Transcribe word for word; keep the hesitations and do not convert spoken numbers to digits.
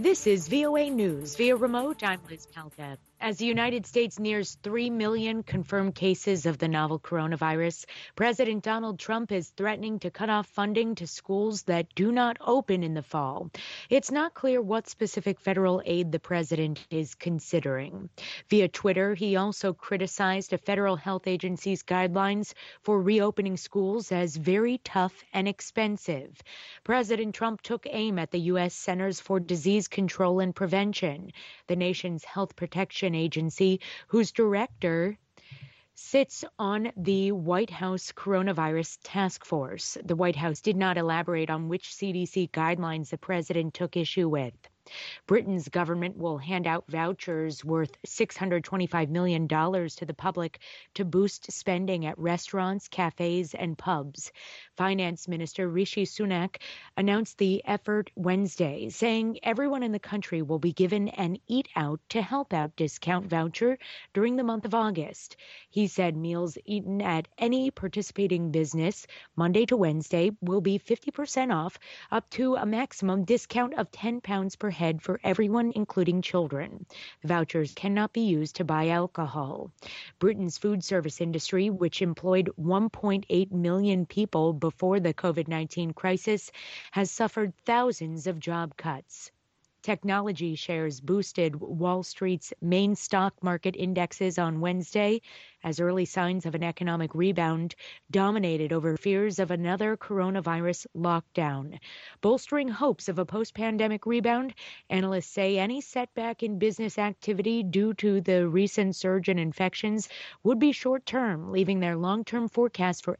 This is V O A News via remote. I'm Liz Palka. As the United States nears three million confirmed cases of the novel coronavirus, President Donald Trump is threatening to cut off funding to schools that do not open in the fall. It's not clear what specific federal aid the president is considering. Via Twitter, he also criticized a federal health agency's guidelines for reopening schools as very tough and expensive. President Trump took aim at the U S Centers for Disease Control and Prevention, the nation's health protection agency, whose director sits on the White House coronavirus task force. The White House did not elaborate on which C D C guidelines the president took issue with. Britain's government will hand out vouchers worth six hundred twenty-five million dollars to the public to boost spending at restaurants, cafes, and pubs. Finance Minister Rishi Sunak announced the effort Wednesday, saying everyone in the country will be given an Eat Out to Help Out discount voucher during the month of August. He said meals eaten at any participating business Monday to Wednesday will be fifty percent off, up to a maximum discount of ten pounds per head for everyone, including children. The vouchers cannot be used to buy alcohol. Britain's food service industry, which employed one point eight million people before the COVID nineteen crisis, has suffered thousands of job cuts. Technology shares boosted Wall Street's main stock market indexes on Wednesday as early signs of an economic rebound dominated over fears of another coronavirus lockdown. Bolstering hopes of a post-pandemic rebound, analysts say any setback in business activity due to the recent surge in infections would be short-term, leaving their long-term forecast for